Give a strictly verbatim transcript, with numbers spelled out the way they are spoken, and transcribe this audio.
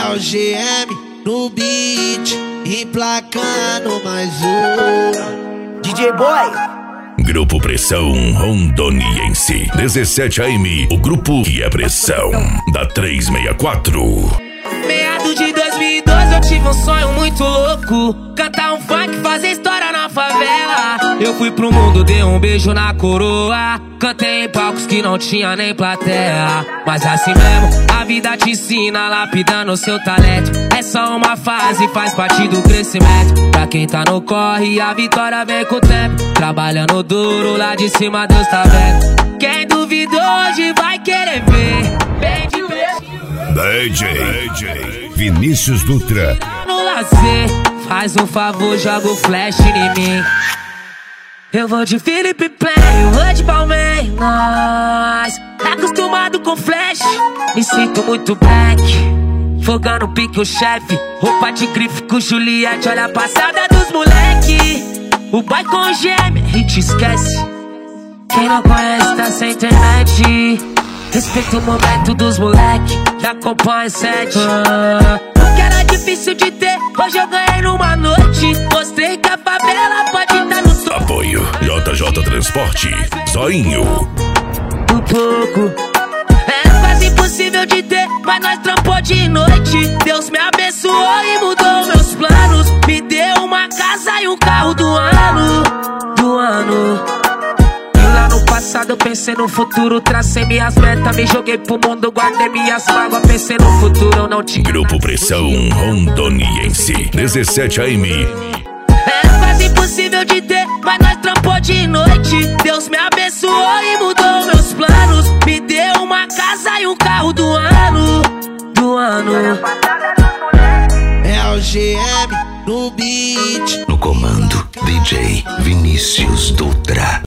É o G M no beat, emplacando mais um D J Boy. Grupo Pressão Rondoniense dezessete A M, o grupo que é pressão da trezentos e sessenta e quatro. Meados de dois mil e doze eu tive um sonho muito louco, cantar um funk, fazer história na favela. Eu fui pro mundo, dei um beijo na coroa, cantei em palcos que não tinha nem plateia. Mas assim mesmo, a vida te ensina, lapidando o seu talento. É só uma fase, faz parte do crescimento. Pra quem tá no corre, a vitória vem com o tempo. Trabalhando duro, lá de cima Deus tá vendo. Quem duvidou hoje vai querer ver. Bem de D J Vinícius Dutra. No lazer, faz um favor, joga o flash em mim. Eu vou de Felipe Play, eu vou de Palmeiras. Acostumado com flash, me sinto muito black. Fogando pique o chefe, roupa de grife com Juliette. Olha a passada dos moleque, o boy com gêmeo, a gente esquece. Quem não conhece tá sem internet. Respeita o momento dos moleque, que acompanha sete. Ah, o que era difícil de ter, hoje eu ganhei numa noite. Mostrei que a favela pode estar no topo. Apoio J J Transporte, Zoinho. Um pouco, era quase impossível de ter, mas nós trampou de noite. Deus me abençoou e mudou meus planos. Me deu uma casa e um carro do ano, do ano. No passado eu pensei no futuro, tracei minhas metas, me joguei pro mundo, guardei minhas mágoas, pensei no futuro, eu não tinha. Grupo Pressão Rondoniense dezessete A M. Era quase impossível de ter, mas nós trampou de noite. Deus me abençoou e mudou meus planos. Me deu uma casa e um carro do ano, do ano. É o G M no beat. No comando, D J Vinícius Dutra.